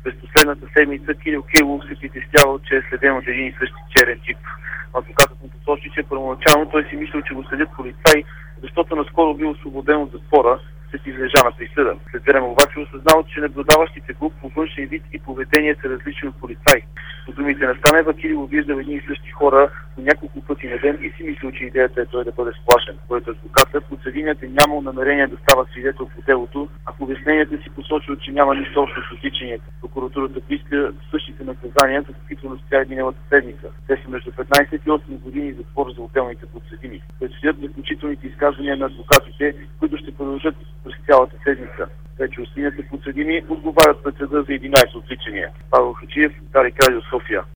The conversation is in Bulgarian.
През последната седмица Кирил Кирилов се притеснявал, че е следен от един и същи черен тип. Адвокатът му посочи, че първоначално той си мислил, че го следят полицаи, защото наскоро бил освободен от затвора след излежана присъда. След време обаче осъзнал, че наблюдаващите го по външен вид и поведение са различни от полицаи. По думите на Станева, Кирилов виждал едни и същи хора по няколко пъти на ден и си мислил, че идеята е той да бъде сплашен. Който адвоката, подсъдимият е нямал намерение да става свидетел по делото, а в обясненията си посочил, че няма нищо общо с отличанията. Прокуратурата поиска същите наказания, за каквито настоя миналата седмица. Те са между 15 и 8 години затвор за отделните подсъдими. Предстоят заключителните изказвания на адвокатите, които ще продължат през цялата седмица. Вече останалите подсъдими отговарят пред съда за 11 отличания. Павел Хаджиев, Дарик Радио, София.